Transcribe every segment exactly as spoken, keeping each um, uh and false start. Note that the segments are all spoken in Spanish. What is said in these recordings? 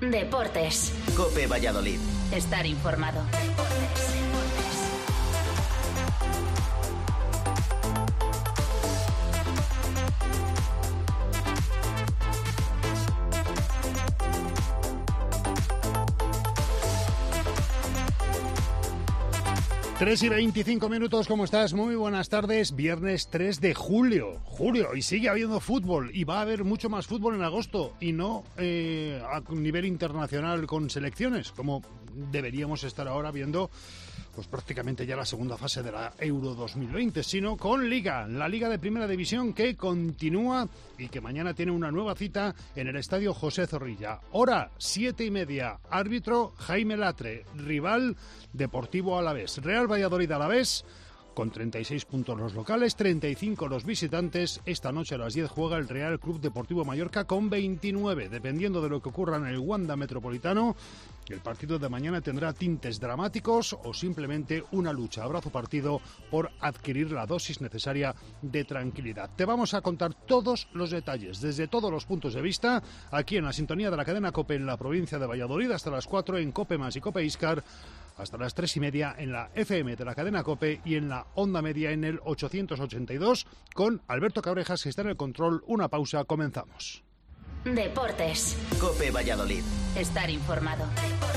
Deportes. COPE Valladolid. Estar informado. tres y veinticinco minutos, ¿cómo estás? Muy buenas tardes, viernes tres de julio, julio, y sigue habiendo fútbol, y va a haber mucho más fútbol en agosto, y no eh, a nivel internacional con selecciones, como deberíamos estar ahora viendo pues prácticamente ya la segunda fase de la Euro dos mil veinte, sino con Liga, la Liga de Primera División que continúa y que mañana tiene una nueva cita en el Estadio José Zorrilla. Hora siete y media, árbitro Jaime Latre, rival Deportivo Alavés. Real Valladolid Alavés, con treinta y seis puntos los locales, treinta y cinco los visitantes. Esta noche a las diez juega el Real Club Deportivo Mallorca con veintinueve. Dependiendo de lo que ocurra en el Wanda Metropolitano, el partido de mañana tendrá tintes dramáticos o simplemente una lucha, abrazo partido por adquirir la dosis necesaria de tranquilidad. Te vamos a contar todos los detalles, desde todos los puntos de vista, aquí en la sintonía de la cadena COPE en la provincia de Valladolid, hasta las cuatro en COPE Más y COPE Iscar, hasta las tres y media en la F M de la cadena COPE y en la onda media en el ochocientos ochenta y dos, con Alberto Cabrejas, que está en el control. Una pausa, comenzamos. Deportes. COPE Valladolid. Estar informado.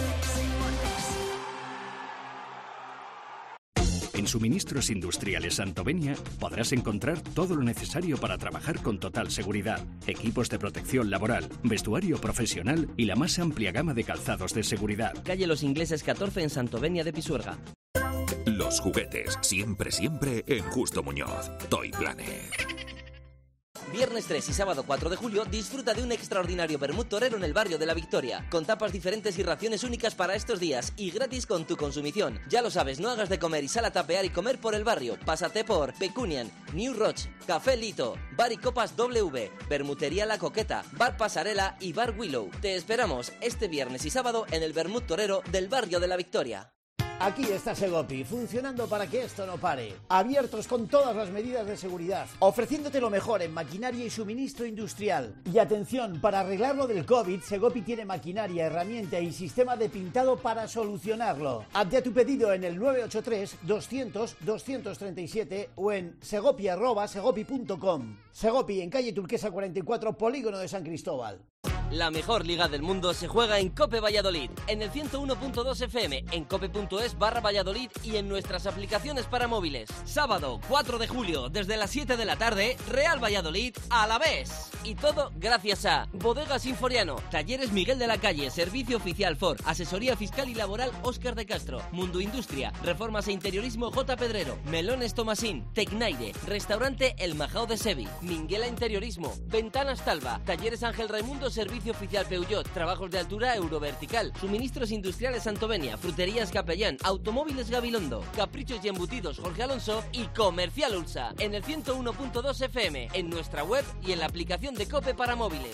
En Suministros Industriales Santovenia podrás encontrar todo lo necesario para trabajar con total seguridad. Equipos de protección laboral, vestuario profesional y la más amplia gama de calzados de seguridad. Calle Los Ingleses catorce en Santovenia de Pisuerga. Los juguetes, siempre, siempre en Justo Muñoz. Toy Planet. Viernes tres y sábado cuatro de julio disfruta de un extraordinario vermut torero en el barrio de La Victoria, con tapas diferentes y raciones únicas para estos días y gratis con tu consumición. Ya lo sabes, no hagas de comer y sal a tapear y comer por el barrio. Pásate por Pecunian, New Roch, Café Lito, Bar y Copas W, Bermutería La Coqueta, Bar Pasarela y Bar Willow. Te esperamos este viernes y sábado en el vermut torero del barrio de La Victoria. Aquí está Segopi, funcionando para que esto no pare. Abiertos con todas las medidas de seguridad, ofreciéndote lo mejor en maquinaria y suministro industrial. Y atención, para arreglar lo del COVID, Segopi tiene maquinaria, herramienta y sistema de pintado para solucionarlo. Hazte a tu pedido en el nueve ocho tres, doscientos, doscientos treinta y siete o en segopi arroba segopi punto com. Segopi, en calle Turquesa cuarenta y cuatro, Polígono de San Cristóbal. La mejor liga del mundo se juega en COPE Valladolid, en el ciento uno punto dos F M, en cope punto es barra Valladolid y en nuestras aplicaciones para móviles. Sábado cuatro de julio, desde las siete de la tarde, Real Valladolid Alavés. Y todo gracias a Bodegas Sinforiano, Talleres Miguel de la Calle, Servicio Oficial Ford, Asesoría Fiscal y Laboral Óscar de Castro, Mundo Industria, Reformas e Interiorismo J. Pedrero, Melones Tomasín, Tecnaire, Restaurante El Majao de Sevi, Minguela Interiorismo, Ventanas Talva, Talleres Ángel Raimundo, Servicio Oficial Peugeot, Trabajos de Altura Eurovertical, Suministros Industriales Santovenia, Fruterías Capellán, Automóviles Gabilondo, Caprichos y Embutidos Jorge Alonso y Comercial Ulsa, en el ciento uno punto dos F M, en nuestra web y en la aplicación de COPE para móviles.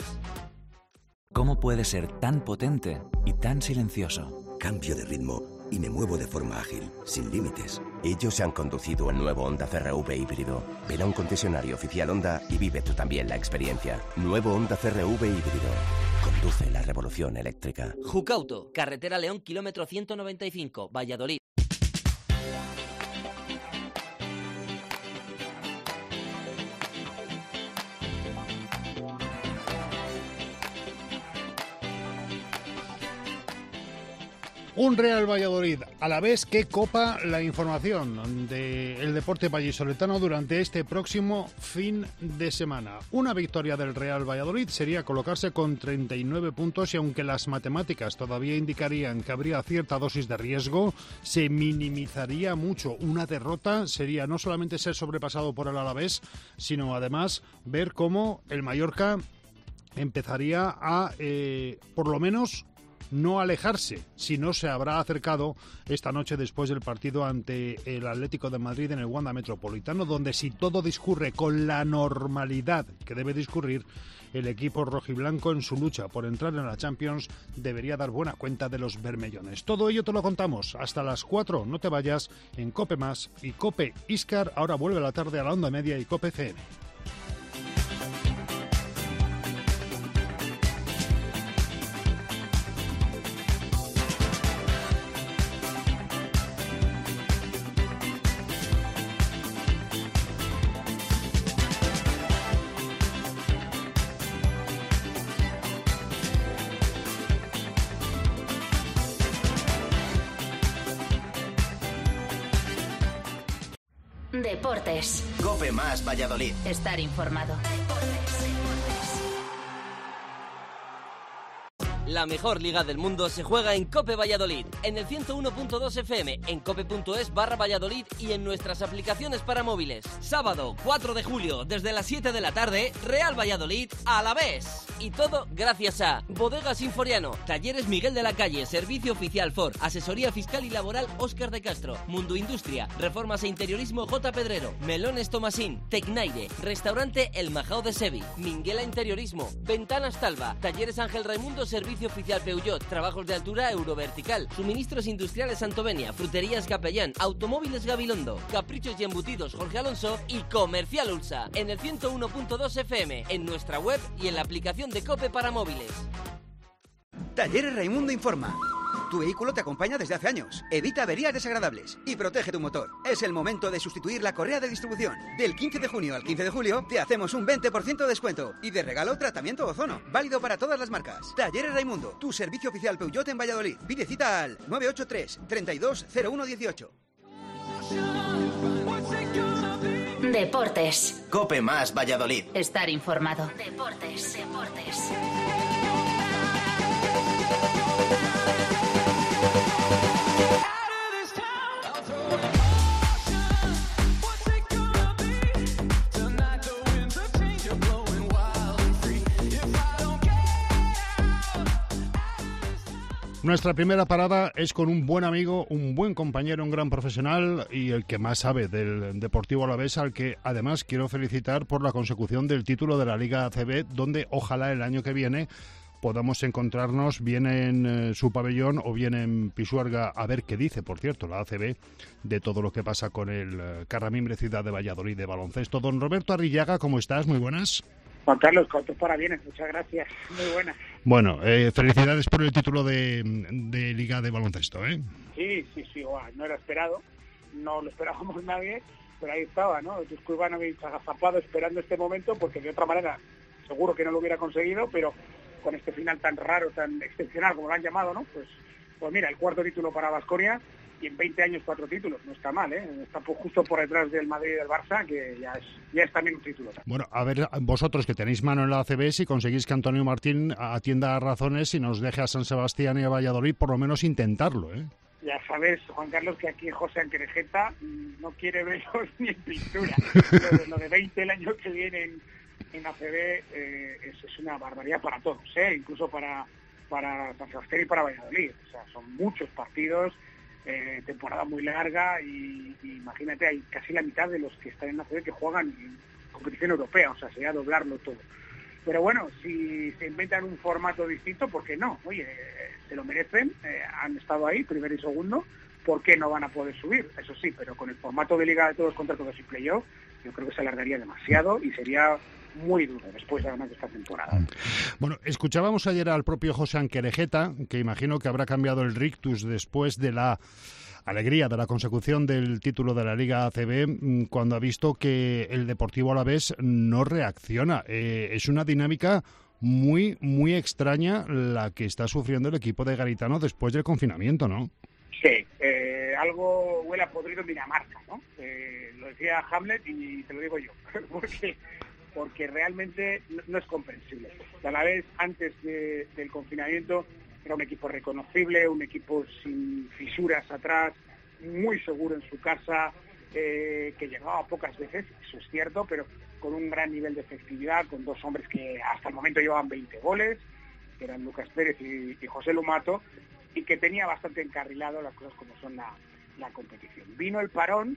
¿Cómo puede ser tan potente y tan silencioso? Cambio de ritmo y me muevo de forma ágil, sin límites. Ellos se han conducido el nuevo Honda C R V híbrido. Ven a un concesionario oficial Honda y vive tú también la experiencia. Nuevo Honda C R V híbrido. Conduce la revolución eléctrica. Jucauto, Carretera León, kilómetro ciento noventa y cinco, Valladolid. Un Real Valladolid a la vez que copa la información del deporte vallisoletano durante este próximo fin de semana. Una victoria del Real Valladolid sería colocarse con treinta y nueve puntos y aunque las matemáticas todavía indicarían que habría cierta dosis de riesgo, se minimizaría mucho. Una derrota sería no solamente ser sobrepasado por el Alavés, sino además ver cómo el Mallorca empezaría a, eh, por lo menos, no alejarse, si no se habrá acercado esta noche después del partido ante el Atlético de Madrid en el Wanda Metropolitano, donde si todo discurre con la normalidad que debe discurrir, el equipo rojiblanco en su lucha por entrar en la Champions debería dar buena cuenta de los bermellones. Todo ello te lo contamos hasta las cuatro, no te vayas, en COPE Más y COPE Iscar. Ahora vuelve la tarde a la onda media y COPE C M. Deportes. Cope más Valladolid. Estar informado. La mejor liga del mundo se juega en Cope Valladolid, en el ciento uno punto dos F M, en cope.es barra Valladolid y en nuestras aplicaciones para móviles. Sábado, cuatro de julio, desde las siete de la tarde, Real Valladolid a la vez. Y todo gracias a Bodegas Sinforiano, Talleres Miguel de la Calle, Servicio Oficial Ford, Asesoría Fiscal y Laboral Óscar de Castro, Mundo Industria, Reformas e Interiorismo J. Pedrero, Melones Tomasín, Tecnaire, Restaurante El Majao de Sevi, Minguela Interiorismo, Ventanas Talva, Talleres Ángel Raimundo, Servicio Oficial Peugeot, Trabajos de Altura Eurovertical, Suministros Industriales Santovenia, Fruterías Capellán, Automóviles Gabilondo, Caprichos y Embutidos Jorge Alonso y Comercial Ulsa, en el ciento uno punto dos F M, en nuestra web y en la aplicación de Cope para móviles. Talleres Raimundo informa. Tu vehículo te acompaña desde hace años. Evita averías desagradables y protege tu motor. Es el momento de sustituir la correa de distribución. Del quince de junio al quince de julio te hacemos un veinte por ciento de descuento y de regalo tratamiento ozono. Válido para todas las marcas. Talleres Raimundo, tu servicio oficial Peugeot en Valladolid. Pide cita al nueve ocho tres, treinta y dos, cero uno dieciocho. Deportes. Cope más Valladolid. Estar informado. Deportes. Deportes. Nuestra primera parada es con un buen amigo, un buen compañero, un gran profesional y el que más sabe del Deportivo Alavés, al que además quiero felicitar por la consecución del título de la Liga A C B, donde ojalá el año que viene podamos encontrarnos bien en eh, su pabellón o bien en Pisuerga, a ver qué dice, por cierto, la A C B, de todo lo que pasa con el eh, Carramimbre Ciudad de Valladolid de baloncesto. Don Roberto Arrillaga, ¿cómo estás? Muy buenas. Juan Carlos, cuántos parabienes, muchas gracias, muy buenas. Bueno, eh, felicidades por el título de, de Liga de baloncesto, ¿eh? Sí, sí, sí, bueno, no era esperado, no lo esperábamos nadie, pero ahí estaba, ¿no? Dusko Ivanovic agazapado esperando este momento, porque de otra manera seguro que no lo hubiera conseguido, pero con este final tan raro, tan excepcional como lo han llamado, ¿no? Pues, pues mira, el cuarto título para Baskonia. Y en veinte años cuatro títulos, no está mal, ¿eh? Está justo por detrás del Madrid y del Barça, que ya es, ya es también un título. Bueno, a ver, vosotros que tenéis mano en la A C B, si conseguís que Antonio Martín atienda a razones y nos deje a San Sebastián y a Valladolid, por lo menos intentarlo, ¿eh? Ya sabes, Juan Carlos, que aquí José Anquerejeta no quiere verlos ni en pintura. Lo de, lo de veinte el año que viene en, en A C B eh, es, es una barbaridad para todos, ¿eh? Incluso para, para San Sebastián y para Valladolid. O sea, son muchos partidos. Eh, temporada muy larga y, y imagínate, hay casi la mitad de los que están en la C B que juegan en competición europea, o sea, sería doblarlo todo. Pero bueno, si se inventan un formato distinto, ¿por qué no? Oye, eh, se lo merecen, eh, han estado ahí, primero y segundo, ¿por qué no van a poder subir? Eso sí, pero con el formato de Liga de Todos contra Todos y Playoff, yo creo que se alargaría demasiado y sería muy duro después además de esta temporada. Bueno, escuchábamos ayer al propio José Anquerejeta, que imagino que habrá cambiado el rictus después de la alegría de la consecución del título de la Liga A C B, cuando ha visto que el Deportivo Alavés no reacciona. Eh, es una dinámica muy, muy extraña la que está sufriendo el equipo de Garitano después del confinamiento, ¿no? Sí, eh, algo huele a podrido en Dinamarca, ¿no? Eh, lo decía Hamlet y te lo digo yo, porque porque realmente no es comprensible. A la vez, antes de, del confinamiento, era un equipo reconocible, un equipo sin fisuras atrás, muy seguro en su casa, eh, que llegaba pocas veces, eso es cierto, pero con un gran nivel de efectividad, con dos hombres que hasta el momento llevaban veinte goles, que eran Lucas Pérez y, y José Lumato, y que tenía bastante encarrilado las cosas como son la, la competición. Vino el parón.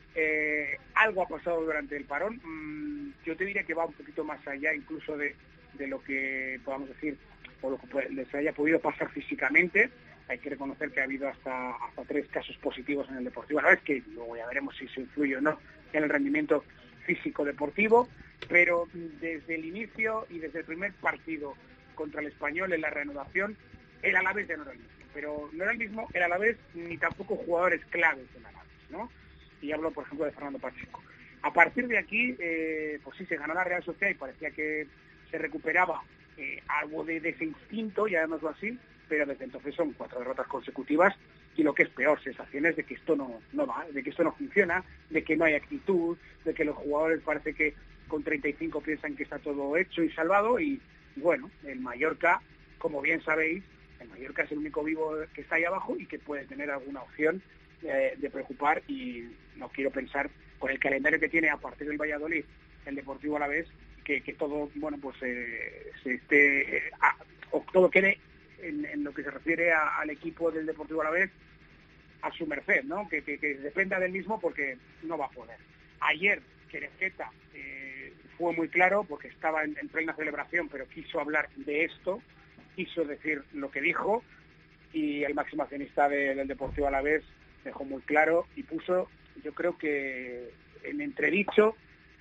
Eh, algo ha pasado durante el parón, mm, yo te diría que va un poquito más allá incluso de, de lo que podamos decir o lo que puede, les haya podido pasar físicamente. Hay que reconocer que ha habido hasta hasta tres casos positivos en el Deportivo Alavés, que luego ya veremos si se influye o no en el rendimiento físico deportivo, pero desde el inicio y desde el primer partido contra el Español en la reanudación, el Alavés ya no era el mismo, pero no era el mismo el Alavés ni tampoco jugadores claves del Alavés, ¿no? Y hablo, por ejemplo, de Fernando Pacheco. A partir de aquí, eh, pues sí, se ganó la Real Sociedad y parecía que se recuperaba eh, algo de, de ese instinto, llamémoslo así, pero desde entonces son cuatro derrotas consecutivas y lo que es peor, sensaciones de que esto no, no va, de que esto no funciona, de que no hay actitud, de que los jugadores parece que con treinta y cinco piensan que está todo hecho y salvado y, y bueno, el Mallorca, como bien sabéis, el Mallorca es el único vivo que está ahí abajo y que puede tener alguna opción eh, de preocupar y no quiero pensar con el calendario que tiene a partir del Valladolid, el Deportivo Alavés, que, que todo, bueno, pues eh, se esté, eh, a, o todo quede en, en lo que se refiere a, al equipo del Deportivo Alavés a su merced, ¿no? Que, que, que dependa del mismo porque no va a poder. Ayer, Querejeta eh, fue muy claro porque estaba en, en plena celebración, pero quiso hablar de esto, quiso decir lo que dijo y el máximo accionista de, del Deportivo Alavés dejó muy claro y puso, yo creo que en entredicho,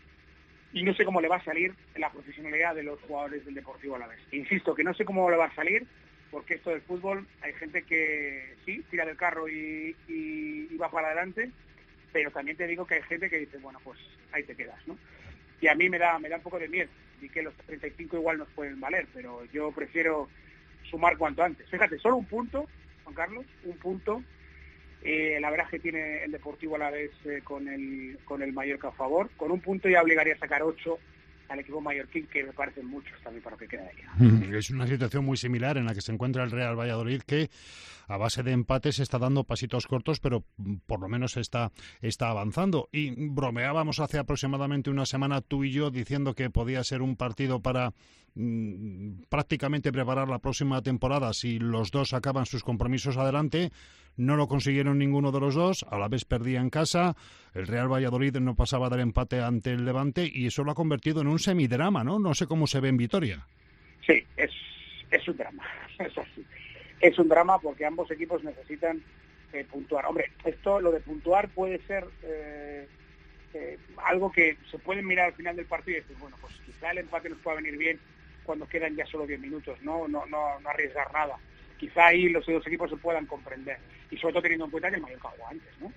y no sé cómo le va a salir la profesionalidad de los jugadores del Deportivo Alavés. Insisto que no sé cómo le va a salir, porque esto del fútbol, hay gente que sí, tira del carro y, y, y va para adelante, pero también te digo que hay gente que dice, bueno, pues ahí te quedas, ¿no? Y a mí me da, me da un poco de miedo, y que los treinta y cinco igual nos pueden valer, pero yo prefiero sumar cuanto antes. Fíjate, solo un punto, Juan Carlos, un punto. Eh, la verdad es que tiene el Deportivo Alavés eh, con el con el Mallorca a favor. Con un punto ya obligaría a sacar ocho al equipo mallorquín, que me parecen muchos también para lo que queda de liga. Es una situación muy similar en la que se encuentra el Real Valladolid, que a base de empates está dando pasitos cortos, pero por lo menos está, está avanzando. Y bromeábamos hace aproximadamente una semana tú y yo diciendo que podía ser un partido para mmm, prácticamente preparar la próxima temporada si los dos sacaban sus compromisos adelante. No lo consiguieron ninguno de los dos, a la vez perdía en casa, el Real Valladolid no pasaba del empate ante el Levante y eso lo ha convertido en un semidrama, ¿no? No sé cómo se ve en Vitoria. Sí, es, es un drama, es así. Es un drama porque ambos equipos necesitan eh, puntuar. Hombre, esto, lo de puntuar puede ser eh, eh, algo que se puede mirar al final del partido y decir, bueno, pues quizá el empate nos pueda venir bien cuando quedan ya solo diez minutos, ¿no? No, no, no arriesgar nada. Quizá ahí los dos equipos se puedan comprender, y sobre todo teniendo en cuenta que el Mallorca jugó antes, ¿no?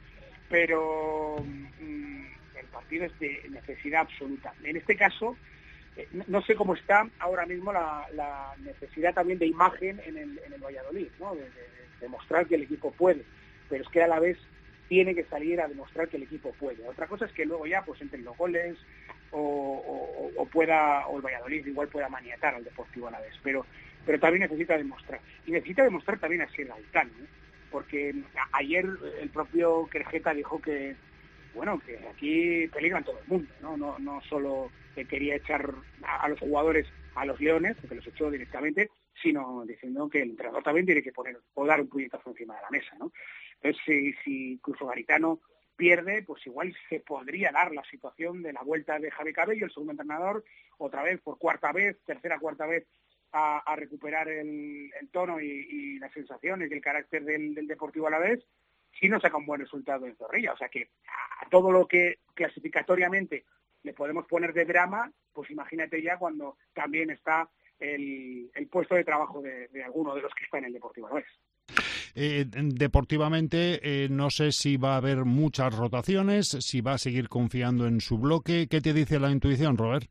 Pero mmm, el partido es de necesidad absoluta. En este caso, eh, no, no sé cómo está ahora mismo la, la necesidad también de imagen en el, en el Valladolid, ¿no? De, de, de demostrar que el equipo puede, pero es que a la vez tiene que salir a demostrar que el equipo puede. Otra cosa es que luego ya pues entren los goles o, o, o pueda o el Valladolid igual pueda maniatar al Deportivo Alavés, pero pero también necesita demostrar. Y necesita demostrar también a Sierra Gaitán, ¿eh? Porque ayer el propio Querejeta dijo que, bueno, que aquí peligran todo el mundo, ¿no? No, no solo que quería echar a, a los jugadores a los Leones, porque los echó directamente, sino diciendo que el entrenador también tiene que poner o dar un puñetazo encima de la mesa, ¿no? Entonces, si, si incluso Garitano pierde, pues igual se podría dar la situación de la vuelta de Javi Cabello, el segundo entrenador, otra vez, por cuarta vez, tercera, cuarta vez, A, a recuperar el, el tono y, y las sensaciones y el carácter del, del Deportivo Alavés, si no saca un buen resultado en Zorrilla. O sea que a todo lo que clasificatoriamente le podemos poner de drama, pues imagínate ya cuando también está el, el puesto de trabajo de, de alguno de los que está en el Deportivo Alavés. Eh, deportivamente, eh, no sé si va a haber muchas rotaciones, si va a seguir confiando en su bloque. ¿Qué te dice la intuición, Robert?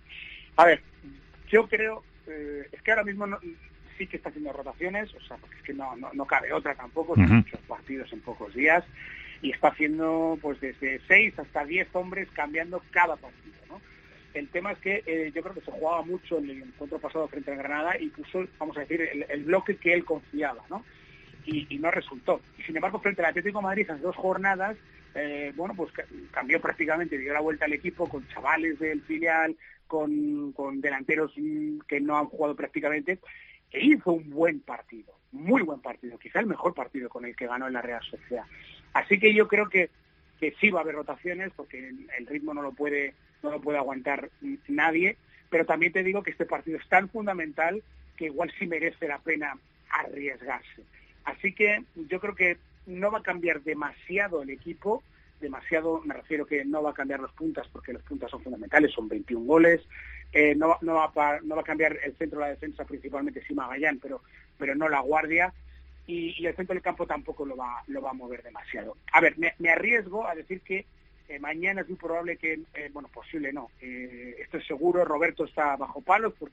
A ver, yo creo... Eh, es que ahora mismo no, sí que está haciendo rotaciones, o sea, porque es que no, no, no cabe otra tampoco, son uh-huh. muchos partidos en pocos días, y está haciendo pues desde seis hasta diez hombres cambiando cada partido, ¿no? El tema es que eh, yo creo que se jugaba mucho en el encuentro pasado frente a Granada y puso, vamos a decir, el, el bloque que él confiaba, ¿no? Y, y no resultó. Y sin embargo, frente al Atlético de Madrid, esas dos jornadas, eh, bueno, pues cambió prácticamente, dio la vuelta al equipo con chavales del filial, Con, con delanteros que no han jugado prácticamente, e hizo un buen partido, muy buen partido, quizá el mejor partido con el que ganó en la Real Sociedad. Así que yo creo que, que sí va a haber rotaciones, porque el ritmo no lo puede no lo puede aguantar nadie, pero también te digo que este partido es tan fundamental que igual sí merece la pena arriesgarse. Así que yo creo que no va a cambiar demasiado el equipo, demasiado, me refiero que no va a cambiar los puntas, porque los puntas son fundamentales, son veintiún goles, eh, no, no, va a, no va a cambiar el centro de la defensa, principalmente sí Magallán, pero, pero no la guardia, y, y el centro del campo tampoco lo va, lo va a mover demasiado. A ver, me, me arriesgo a decir que eh, mañana es muy probable que, eh, bueno, posible no, eh, esto es seguro, Roberto está bajo palos, porque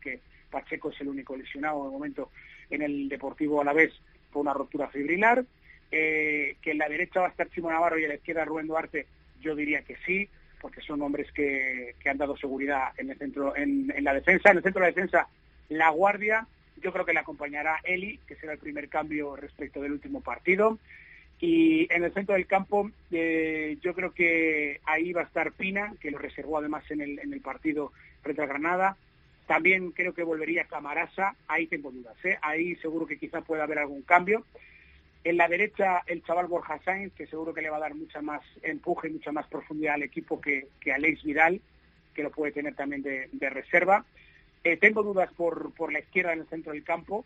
Pacheco es el único lesionado de momento en el Deportivo Alavés por una rotura fibrilar. Eh, que en la derecha va a estar Chimo Navarro y en la izquierda Rubén Duarte, yo diría que sí, porque son hombres que, que han dado seguridad en el centro, en, en la defensa. En el centro de la defensa, La Guardia, yo creo que le acompañará Eli, que será el primer cambio respecto del último partido. Y en el centro del campo, eh, yo creo que ahí va a estar Pina, que lo reservó además en el, en el partido frente a Granada. También creo que volvería Camarasa, ahí tengo dudas, ¿eh? Ahí seguro que quizá pueda haber algún cambio. En la derecha, el chaval Borja Sainz, que seguro que le va a dar mucha más empuje y mucha más profundidad al equipo que, que Aleix Vidal, que lo puede tener también de, de reserva. Eh, tengo dudas por, por la izquierda en el centro del campo,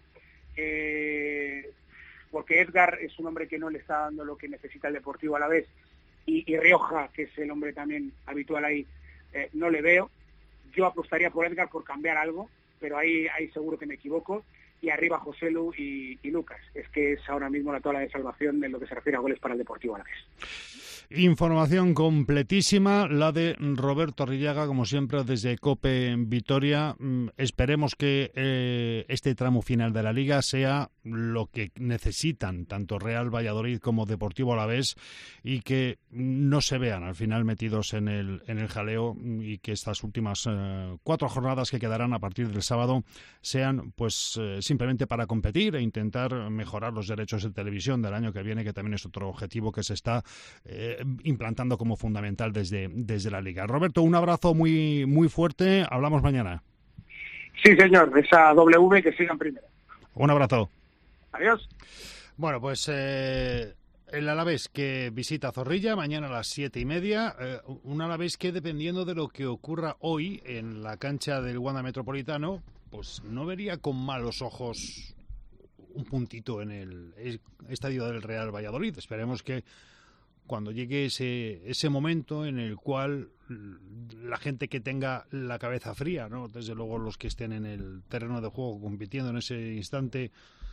eh, porque Edgar es un hombre que no le está dando lo que necesita el Deportivo Alavés, y, y Rioja, que es el hombre también habitual ahí, eh, no le veo. Yo apostaría por Edgar por cambiar algo, pero ahí, ahí seguro que me equivoco. Y arriba Joselu y, y Lucas. Es que es ahora mismo la tabla de salvación en lo que se refiere a goles para el Deportivo Alavés. Información completísima, la de Roberto Arrillaga, como siempre, desde COPE Vitoria. Mm, esperemos que eh, este tramo final de la Liga sea lo que necesitan tanto Real Valladolid como Deportivo Alavés, y que no se vean al final metidos en el, en el jaleo, y que estas últimas eh, cuatro jornadas que quedarán a partir del sábado sean pues eh, simplemente para competir e intentar mejorar los derechos de televisión del año que viene, que también es otro objetivo que se está eh, implantando como fundamental desde, desde la Liga. Roberto, un abrazo muy, muy fuerte. Hablamos mañana. Sí, señor. Esa W que sigan primero. Un abrazo. Adiós. Bueno, pues eh, el Alavés que visita Zorrilla mañana a las siete y media. Eh, un Alavés que, dependiendo de lo que ocurra hoy en la cancha del Wanda Metropolitano, pues no vería con malos ojos un puntito en el estadio del Real Valladolid. Esperemos que cuando llegue ese ese momento en el cual la gente que tenga la cabeza fría, ¿no? Desde luego los que estén en el terreno de juego compitiendo en ese instante,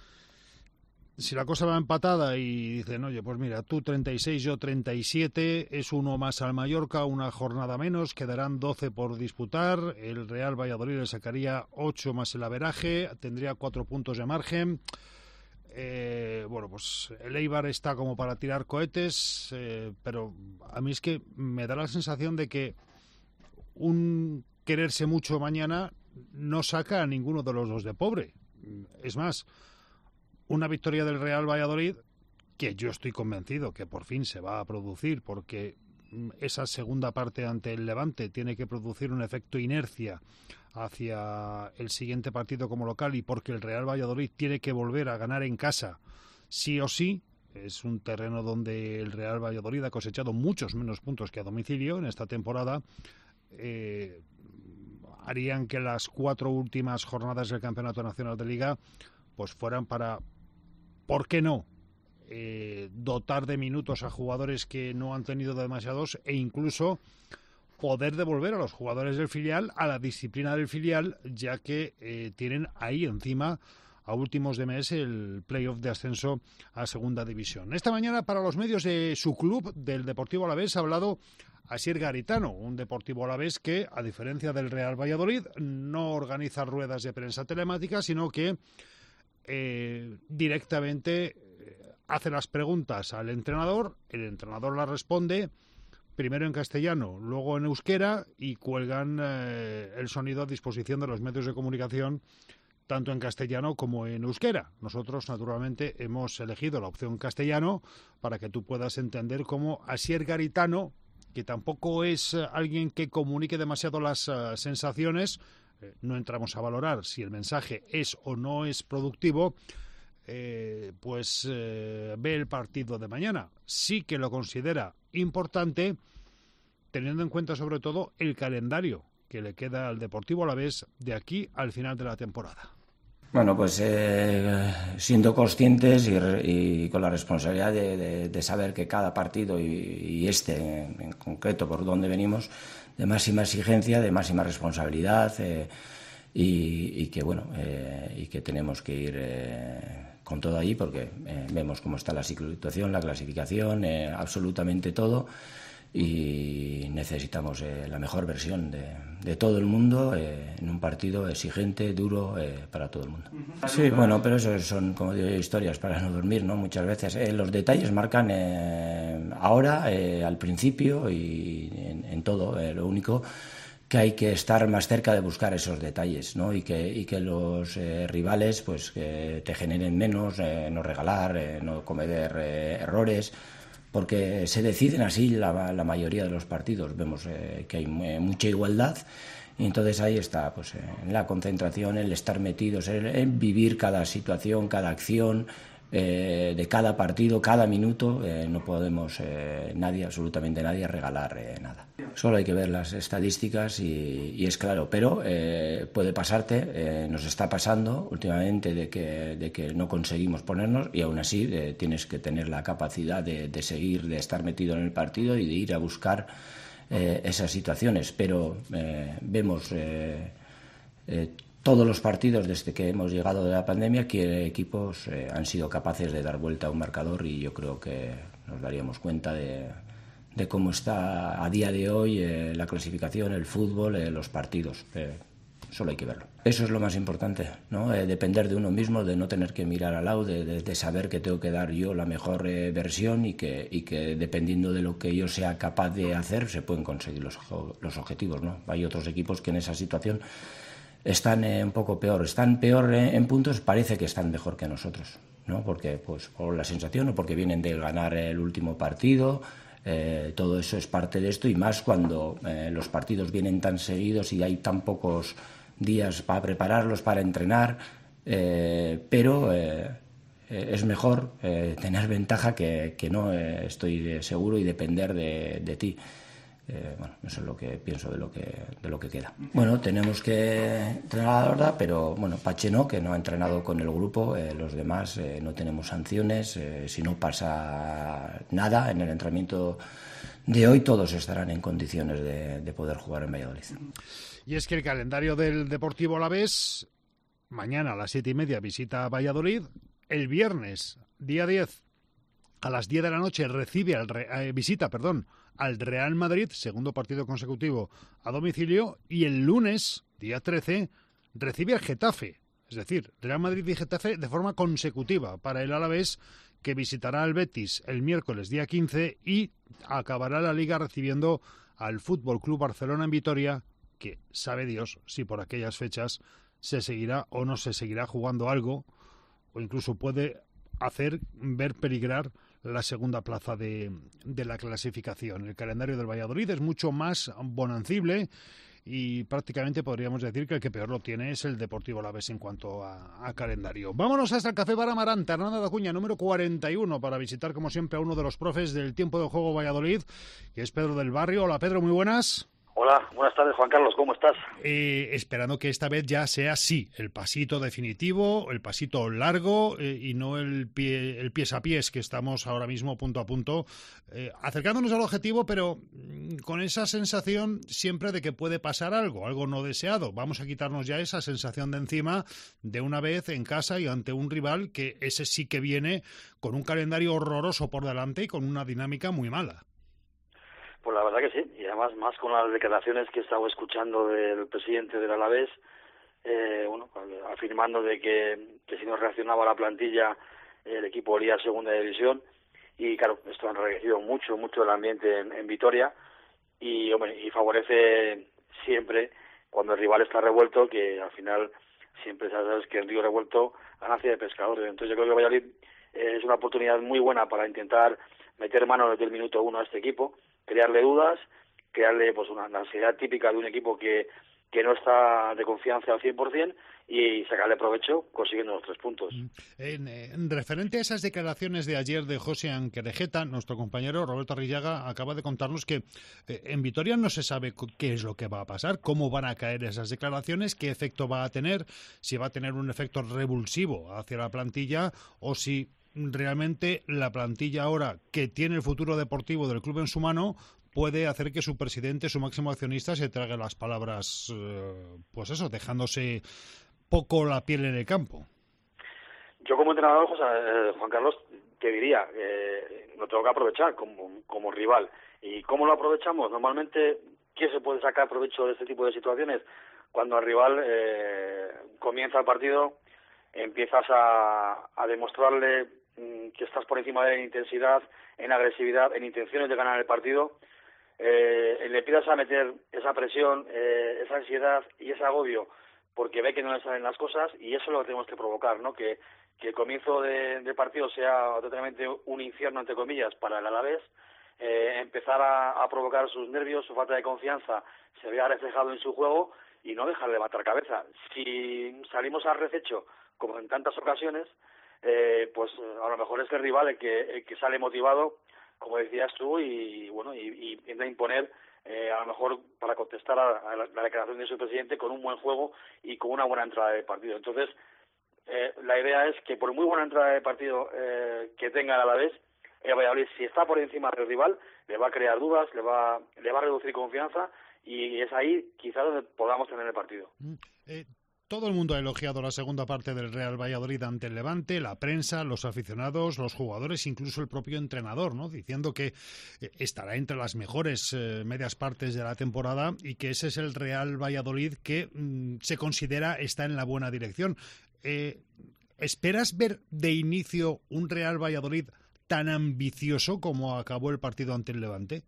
si la cosa va empatada y dicen, oye, pues mira, tú treinta y seis, yo treinta y siete, es uno más al Mallorca, una jornada menos, quedarán doce por disputar, el Real Valladolid le sacaría ocho más el averaje, tendría cuatro puntos de margen. Eh, bueno, pues el Eibar está como para tirar cohetes, eh, pero a mí es que me da la sensación de que un quererse mucho mañana no saca a ninguno de los dos de pobre. Es más, una victoria del Real Valladolid, que yo estoy convencido que por fin se va a producir, porque esa segunda parte ante el Levante tiene que producir un efecto inercia hacia el siguiente partido como local, y porque el Real Valladolid tiene que volver a ganar en casa sí o sí. Es un terreno donde el Real Valladolid ha cosechado muchos menos puntos que a domicilio en esta temporada. Eh, harían que las cuatro últimas jornadas del Campeonato Nacional de Liga pues fueran para, ¿por qué no?, eh, dotar de minutos a jugadores que no han tenido demasiados, e incluso poder devolver a los jugadores del filial a la disciplina del filial, ya que eh, tienen ahí encima a últimos de mes el playoff de ascenso a segunda división. Esta mañana, para los medios de su club, del Deportivo Alavés, ha hablado Asier Garitano, un Deportivo Alavés que, a diferencia del Real Valladolid, no organiza ruedas de prensa telemáticas, sino que eh, directamente hace las preguntas al entrenador, el entrenador las responde primero en castellano, luego en euskera, y cuelgan eh, el sonido a disposición de los medios de comunicación, tanto en castellano como en euskera. Nosotros, naturalmente, hemos elegido la opción castellano para que tú puedas entender cómo Asier Garitano, que tampoco es eh, alguien que comunique demasiado las uh, sensaciones, eh, no entramos a valorar si el mensaje es o no es productivo, eh, pues eh, ve el partido de mañana. Sí que lo considera importante, teniendo en cuenta sobre todo el calendario que le queda al Deportivo Alavés de aquí al final de la temporada. Bueno, pues eh, siendo conscientes y, y con la responsabilidad de, de, de saber que cada partido, y, y este en, en concreto por donde venimos, de máxima exigencia, de máxima responsabilidad, eh, y, y que bueno, eh, y que tenemos que ir eh, con todo ahí, porque eh, vemos cómo está la situación, la clasificación, eh, absolutamente todo. y necesitamos eh, la mejor versión de, de todo el mundo eh, en un partido exigente, duro eh, para todo el mundo. Sí, bueno, pero eso son, como digo, historias para no dormir, ¿no? Muchas veces eh, los detalles marcan eh, ahora, eh, al principio y en, en todo. Eh, lo único que hay que estar más cerca de buscar esos detalles, ¿no? Y que, y que los eh, rivales pues que te generen menos, eh, no regalar, eh, no cometer eh, errores, porque se deciden así la, la mayoría de los partidos. Vemos eh, que hay mucha igualdad y entonces ahí está pues eh, la concentración, el estar metidos, el, el vivir cada situación, cada acción eh, de cada partido, cada minuto. Eh, no podemos eh, nadie, absolutamente nadie, regalar eh, nada. Solo hay que ver las estadísticas y, y es claro, pero eh, puede pasarte, eh, nos está pasando últimamente de que, de que no conseguimos ponernos y aún así eh, tienes que tener la capacidad de, de seguir, de estar metido en el partido y de ir a buscar eh, esas situaciones. Pero eh, vemos eh, eh, todos los partidos desde que hemos llegado de la pandemia que equipos eh, han sido capaces de dar vuelta a un marcador y yo creo que nos daríamos cuenta de de cómo está a día de hoy eh, la clasificación, el fútbol, eh, los partidos. Eh, solo hay que verlo. Eso es lo más importante, ¿no? Eh, depender de uno mismo, de no tener que mirar al lado, de, de, de saber que tengo que dar yo la mejor eh, versión y que, y que dependiendo de lo que yo sea capaz de hacer se pueden conseguir los, los objetivos, ¿no? Hay otros equipos que en esa situación están eh, un poco peor. Están peor eh, en puntos, parece que están mejor que nosotros, ¿no? Porque, pues, por la sensación o porque vienen de ganar el último partido. Eh, todo eso es parte de esto y más cuando eh, los partidos vienen tan seguidos y hay tan pocos días para prepararlos, para entrenar, eh, pero eh, eh, es mejor eh, tener ventaja que, que no, eh, estoy seguro, y depender de, de ti. Eh, bueno, eso es lo que pienso de lo que, de lo que queda. Bueno, tenemos que entrenar la verdad, pero bueno, Pache no, que no ha entrenado con el grupo, eh, los demás eh, no tenemos sanciones, eh, si no pasa nada en el entrenamiento de hoy, todos estarán en condiciones de, de poder jugar en Valladolid. Y es que el calendario del Deportivo Alavés, mañana a las siete y media visita a Valladolid, el viernes, día diez, a las diez de la noche recibe al eh, visita, perdón, al Real Madrid, segundo partido consecutivo a domicilio, y el lunes, día trece, recibe al Getafe. Es decir, Real Madrid y Getafe de forma consecutiva para el Alavés, que visitará al Betis el miércoles día quince y acabará la Liga recibiendo al F C Barcelona en Vitoria, que sabe Dios si por aquellas fechas se seguirá o no se seguirá jugando algo, o incluso puede hacer ver peligrar la segunda plaza de, de la clasificación. El calendario del Valladolid es mucho más bonancible y prácticamente podríamos decir que el que peor lo tiene es el Deportivo Alavés en cuanto a, a calendario. Vámonos hasta el Café Bar Amaranta, Hernando de Acuña, número cuarenta y uno, para visitar como siempre a uno de los profes del tiempo de juego Valladolid, que es Pedro del Barrio. Hola Pedro, muy buenas. Hola, buenas tardes Juan Carlos, ¿cómo estás? Eh, esperando que esta vez ya sea sí, el pasito definitivo, el pasito largo eh, y no el pie, el pies a pies que estamos ahora mismo punto a punto, eh, acercándonos al objetivo, pero mm, con esa sensación siempre de que puede pasar algo, algo no deseado. Vamos a quitarnos ya esa sensación de encima de una vez en casa y ante un rival que ese sí que viene con un calendario horroroso por delante y con una dinámica muy mala. Pues la verdad que sí, y además más con las declaraciones que he estado escuchando del presidente del Alavés, eh, bueno, afirmando de que, que si no reaccionaba la plantilla el equipo iría a segunda división, y claro, esto ha enriquecido mucho, mucho el ambiente en, en Vitoria, y hombre, y favorece siempre cuando el rival está revuelto, que al final siempre sabes que el río revuelto nace de pescadores. Entonces yo creo que Valladolid eh, es una oportunidad muy buena para intentar meter mano desde el minuto uno a este equipo, crearle dudas, crearle pues una, una ansiedad típica de un equipo que, que no está de confianza al cien por ciento y sacarle provecho consiguiendo los tres puntos. En, en referente a esas declaraciones de ayer de José Anquerejeta, nuestro compañero Roberto Arrillaga acaba de contarnos que eh, en Vitoria no se sabe qué es lo que va a pasar, cómo van a caer esas declaraciones, qué efecto va a tener, si va a tener un efecto revulsivo hacia la plantilla o si realmente la plantilla ahora que tiene el futuro deportivo del club en su mano puede hacer que su presidente, su máximo accionista, se trague las palabras, eh, pues eso, dejándose poco la piel en el campo. Yo como entrenador, José, eh, Juan Carlos, te diría, eh, lo tengo que aprovechar como, como rival y ¿Cómo lo aprovechamos? Normalmente, ¿qué se puede sacar provecho de este tipo de situaciones? Cuando el rival eh, comienza el partido, empiezas a, a demostrarle mmm, que estás por encima de él en intensidad, en agresividad, en intenciones de ganar el partido, eh, le empiezas a meter esa presión, eh, esa ansiedad y ese agobio, porque ve que no le salen las cosas, y eso es lo que tenemos que provocar, ¿no? Que, que el comienzo de, de partido sea totalmente un infierno, entre comillas, para el Alavés, eh, empezar a, a provocar sus nervios, su falta de confianza, se vea reflejado en su juego, y no dejar de levantar cabeza. Si salimos al rececho, como en tantas ocasiones, eh, pues a lo mejor es el rival el que, el que sale motivado, como decías tú, y bueno, y, y intenta imponer, eh, a lo mejor para contestar a, a la, la declaración de su presidente con un buen juego y con una buena entrada de partido. Entonces, eh, la idea es que por muy buena entrada de partido eh, que tenga el Alavés, el Valladolid, si está por encima del rival, le va a crear dudas, le va, le va a reducir confianza, y es ahí quizás donde podamos tener el partido. Mm, eh, todo el mundo ha elogiado la segunda parte del Real Valladolid ante el Levante, la prensa, los aficionados, los jugadores, incluso el propio entrenador, ¿no? Diciendo que eh, estará entre las mejores eh, medias partes de la temporada y que ese es el Real Valladolid que mm, se considera está en la buena dirección. Eh, ¿Esperas ver de inicio un Real Valladolid tan ambicioso como acabó el partido ante el Levante?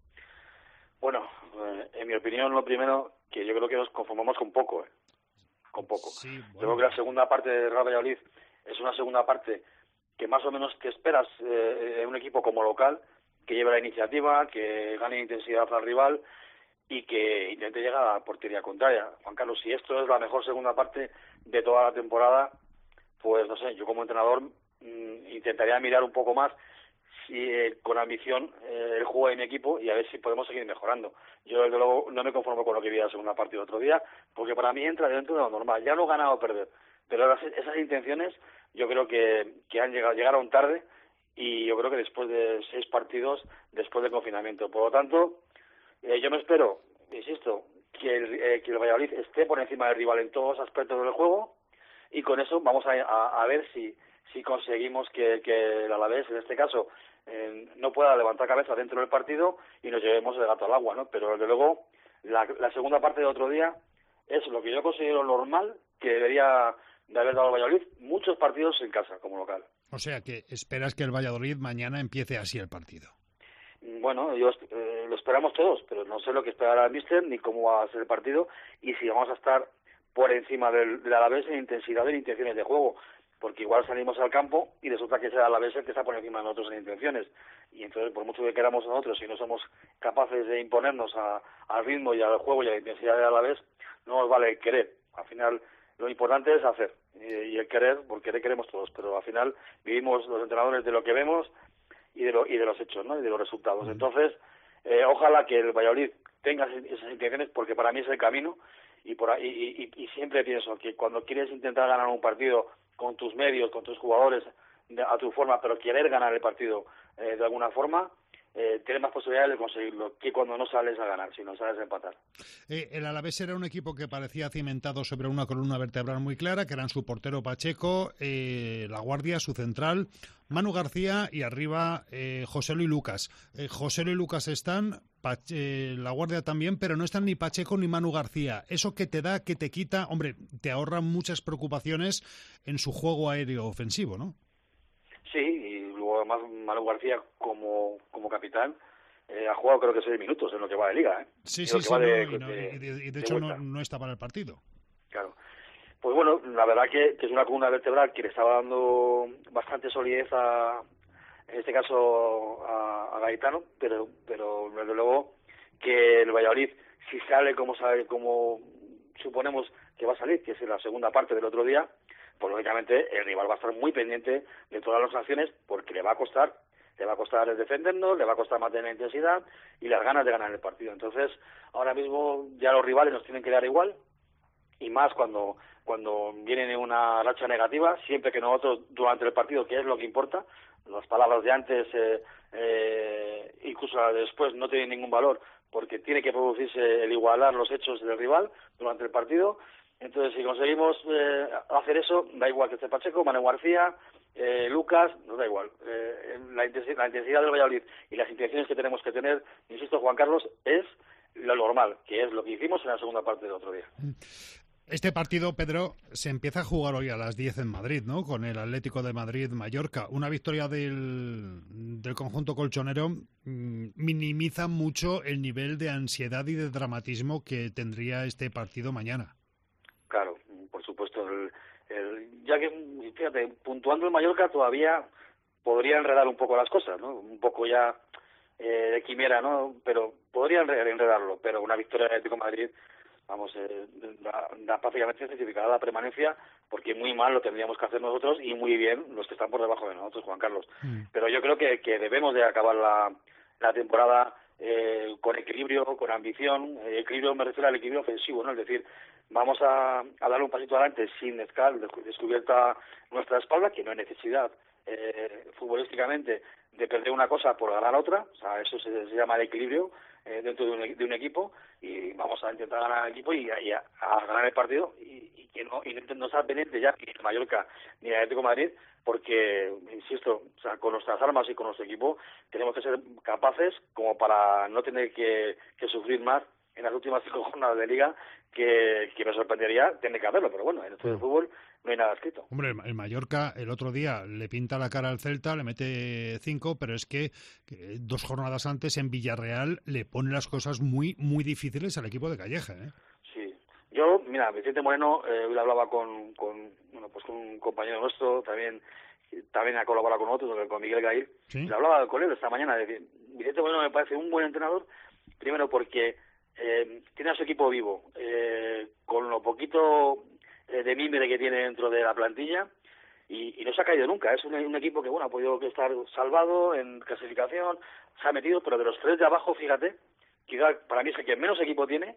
Bueno, eh, en mi opinión, lo primero, que yo creo que nos conformamos con poco, ¿eh? Con poco. Sí, bueno. Yo creo que la segunda parte de Real Valladolid es una segunda parte que más o menos te esperas eh, en un equipo como local, que lleve la iniciativa, que gane intensidad al rival y que intente llegar a la portería contraria. Juan Carlos, si esto es la mejor segunda parte de toda la temporada, pues no sé, yo como entrenador mmm, intentaría mirar un poco más si eh, con ambición eh, el juego de mi equipo, y a ver si podemos seguir mejorando. Yo desde luego no me conformo con lo que vi en la segunda parte del otro día, porque para mí entra dentro de lo normal. Ya no ganado o perder, pero las, esas intenciones yo creo que, que han llegado, llegaron tarde, y yo creo que después de seis partidos, después del confinamiento. Por lo tanto, eh, yo me espero, insisto, que el, eh, que el Valladolid esté por encima del rival en todos los aspectos del juego, y con eso vamos a, a, a ver si, si conseguimos que, que el Alavés, en este caso, eh, no pueda levantar cabeza dentro del partido y nos llevemos el gato al agua, ¿no? Pero desde luego, la, la segunda parte del otro día es lo que yo considero normal que debería de haber dado el Valladolid, muchos partidos en casa como local. O sea que esperas que el Valladolid mañana empiece así el partido. Bueno, yo, eh, lo esperamos todos, pero no sé lo que esperará el míster ni cómo va a ser el partido y si vamos a estar por encima del, del Alavés en intensidad y en intenciones de juego, porque igual salimos al campo y resulta que es el Alavés el que está por encima de nosotros en intenciones, y entonces por mucho que queramos nosotros, si no somos capaces de imponernos a, al ritmo y al juego y a la intensidad del Alavés, no nos vale el querer. Al final lo importante es hacer, y, y el querer, porque querer queremos todos, pero al final vivimos los entrenadores de lo que vemos y de, lo, y de los hechos, ¿no? Y de los resultados. Entonces, eh, ojalá que el Valladolid tenga esas intenciones, porque para mí es el camino, y por ahí, y, y, y siempre pienso que cuando quieres intentar ganar un partido con tus medios, con tus jugadores, de, a tu forma, pero querer ganar el partido eh, de alguna forma, eh, tienes más posibilidades de conseguirlo que cuando no sales a ganar, sino sales a empatar. Eh, el Alavés era un equipo que parecía cimentado sobre una columna vertebral muy clara, que eran su portero Pacheco, eh, La Guardia, su central, Manu García, y arriba eh, José Luis Lucas. Eh, José Luis Lucas están, Pache, eh, La Guardia también, pero no están ni Pacheco ni Manu García. Eso que te da, que te quita, hombre, te ahorra muchas preocupaciones en su juego aéreo ofensivo, ¿no? Sí, y luego además Manu García como, como capitán eh, ha jugado creo que seis minutos en lo que va de Liga, ¿eh? Sí, sí, sí, no, de, y, no, de, y, de, y de, de hecho no, no está para el partido. Claro. Pues bueno, la verdad que, que es una columna vertebral que le estaba dando bastante solidez a, en este caso, a, a Gaetano, pero pero desde luego que el Valladolid, si sale como sale, como suponemos que va a salir, que es en la segunda parte del otro día, pues lógicamente el rival va a estar muy pendiente de todas las acciones, porque le va a costar, le va a costar defendernos, le va a costar mantener la intensidad y las ganas de ganar el partido. Entonces, ahora mismo ya los rivales nos tienen que dar igual, y más cuando cuando vienen en una racha negativa, siempre que nosotros durante el partido, que es lo que importa, las palabras de antes, eh, eh, incluso las de después, no tienen ningún valor, porque tiene que producirse el igualar los hechos del rival durante el partido, Entonces, si conseguimos eh, hacer eso, da igual que esté Pacheco, Manuel García, eh, Lucas, nos da igual. Eh, la, intensidad, la intensidad del Valladolid y las intenciones que tenemos que tener, insisto, Juan Carlos, es lo normal, que es lo que hicimos en la segunda parte del otro día. Este partido, Pedro, se empieza a jugar hoy a las diez en Madrid, ¿no? Con el Atlético de Madrid-Mallorca. Una victoria del, del conjunto colchonero mmm, minimiza mucho el nivel de ansiedad y de dramatismo que tendría este partido mañana. Claro, por supuesto. El, el, ya que, fíjate, puntuando el Mallorca todavía podría enredar un poco las cosas, ¿no? Un poco ya eh, de quimera, ¿no? Pero podría enredarlo. Pero una victoria del Atlético de Madrid, vamos, eh, da, da prácticamente certificada la permanencia, porque muy mal lo tendríamos que hacer nosotros y muy bien los que están por debajo de nosotros, Juan Carlos. Mm. Pero yo creo que, que debemos de acabar la, la temporada eh, con equilibrio, con ambición. Eh, equilibrio me refiero al equilibrio ofensivo, ¿no? Es decir, vamos a, a darle un pasito adelante sin estar descubierta nuestra espalda, que no hay necesidad eh, futbolísticamente de perder una cosa por ganar otra. O sea, eso se, se llama el equilibrio eh, dentro de un, de un equipo, y vamos a intentar ganar el equipo y, y a, a ganar el partido, y, y que no, y no estar pendiente ya ni el Mallorca ni el Atlético de Madrid, porque, insisto, o sea, con nuestras armas y con nuestro equipo tenemos que ser capaces como para no tener que, que sufrir más en las últimas cinco jornadas de Liga, que, que me sorprendería tener que hacerlo, pero bueno, en esto del fútbol no hay nada escrito. Hombre, el Mallorca el otro día le pinta la cara al Celta, le mete cinco, pero es que, que dos jornadas antes en Villarreal le pone las cosas muy, muy difíciles al equipo de Calleja, ¿eh? Sí. Yo, mira, Vicente Moreno, eh, hoy hablaba con, con, bueno, pues con un compañero nuestro, también también ha colaborado con otros, con Miguel Gail, ¿sí? Le hablaba con él esta mañana, de decir, Vicente Moreno me parece un buen entrenador, primero porque eh, tiene a su equipo vivo, eh, con lo poquito eh, de mimbre que tiene dentro de la plantilla, y, y no se ha caído nunca. Es un, un equipo que, bueno, ha podido estar salvado en clasificación, se ha metido, pero de los tres de abajo, fíjate, quizá para mí es el que menos equipo tiene,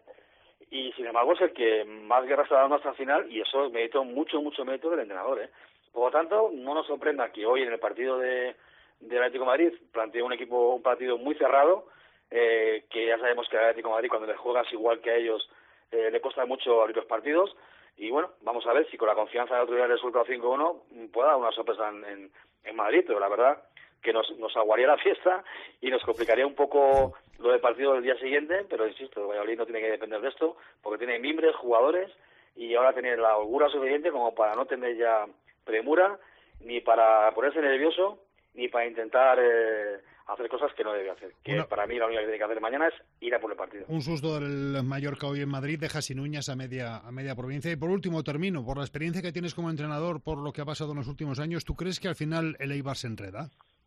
y sin embargo es el que más guerra está dando hasta el final, y eso es mérito, mucho, mucho mérito del entrenador, ¿eh? Por lo tanto, no nos sorprenda que hoy en el partido de, de Atlético de Madrid plantee un equipo, un partido muy cerrado, eh, que ya sabemos que el Atlético de Madrid, cuando le juegas igual que a ellos, eh, le cuesta mucho abrir los partidos, y bueno, vamos a ver si con la confianza del otro día del resultado cinco uno pueda dar una sorpresa en, en, en Madrid, pero la verdad que nos, nos aguaría la fiesta y nos complicaría un poco lo del partido del día siguiente, pero insisto, Valladolid no tiene que depender de esto, porque tiene mimbres, jugadores, y ahora tiene la holgura suficiente como para no tener ya premura, ni para ponerse nervioso, ni para intentar eh, hacer cosas que no debe hacer. Que Una... para mí la única que tiene que hacer mañana es ir a por el partido. Un susto del Mallorca hoy en Madrid deja sin uñas a media, a media provincia. Y por último, termino, por la experiencia que tienes como entrenador, por lo que ha pasado en los últimos años, ¿tú crees que al final el Eibar se enreda?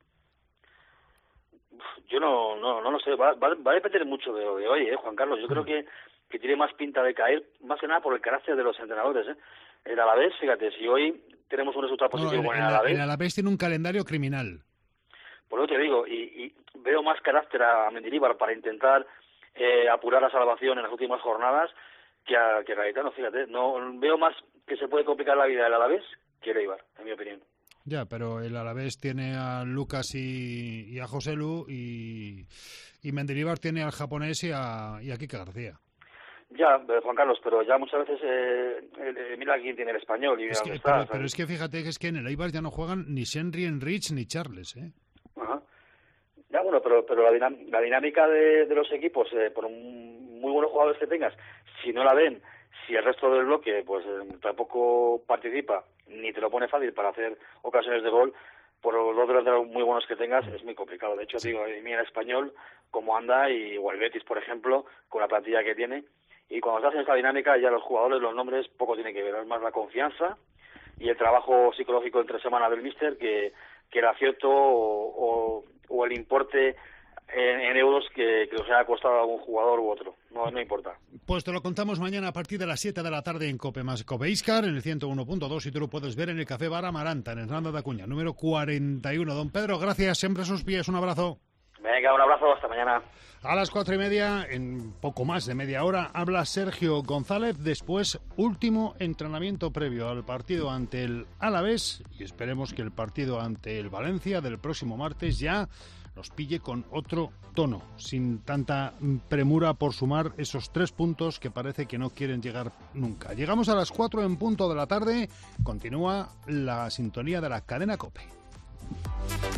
Yo no no no lo sé, va, va, va a depender mucho de, de hoy, ¿eh, Juan Carlos? Yo creo que, que tiene más pinta de caer, más que nada por el carácter de los entrenadores, ¿eh? El Alavés, fíjate, si hoy tenemos un resultado positivo no, con el, el Alavés... El Alavés tiene un calendario criminal. Por lo que te digo, y, y veo más carácter a Mendilibar para intentar eh, apurar la salvación en las últimas jornadas que a, que a Gaetano, fíjate. No, veo más que se puede complicar la vida del Alavés que el Eibar, en mi opinión. Ya, pero el Alavés tiene a Lucas y, y a Joselu, y, y Mendilibar tiene al japonés y a, y a Kike García. Ya, Juan Carlos, pero ya muchas veces eh, eh, mira quién tiene el español y es que, está, pero, pero es que fíjate que es que en el Eibar ya no juegan ni Senri, Enrich ni Charles, ¿eh? Ajá. Ya, bueno, pero pero la, dinam- la dinámica de, de los equipos, eh, por un, muy buenos jugadores que tengas, si no la ven, si el resto del bloque pues eh, tampoco participa, ni te lo pone fácil para hacer ocasiones de gol, por los dos delanteros muy buenos que tengas, es muy complicado. De hecho, sí. digo, mira el español, cómo anda, y o el Betis, por ejemplo, con la plantilla que tiene. Y cuando se hace esta dinámica, ya los jugadores, los nombres, poco tienen que ver. Es más la confianza y el trabajo psicológico entre semana del míster que, que el acierto o, o, o el importe en, en euros que, que os haya costado a algún jugador u otro. No, no importa. Pues te lo contamos mañana a partir de las siete de la tarde en Cope más Cope Iscar, en el ciento uno punto dos, y tú lo puedes ver en el Café Bar Amaranta, en Hernando de Acuña, número cuarenta y uno. Don Pedro, gracias, siempre a sus pies. Un abrazo. Venga. Venga, un abrazo, hasta mañana. A las cuatro y media, en poco más de media hora, habla Sergio González. Después, último entrenamiento previo al partido ante el Alavés. Y esperemos que el partido ante el Valencia del próximo martes ya nos pille con otro tono, sin tanta premura por sumar esos tres puntos que parece que no quieren llegar nunca. Llegamos a las cuatro en punto de la tarde. Continúa la sintonía de la cadena COPE.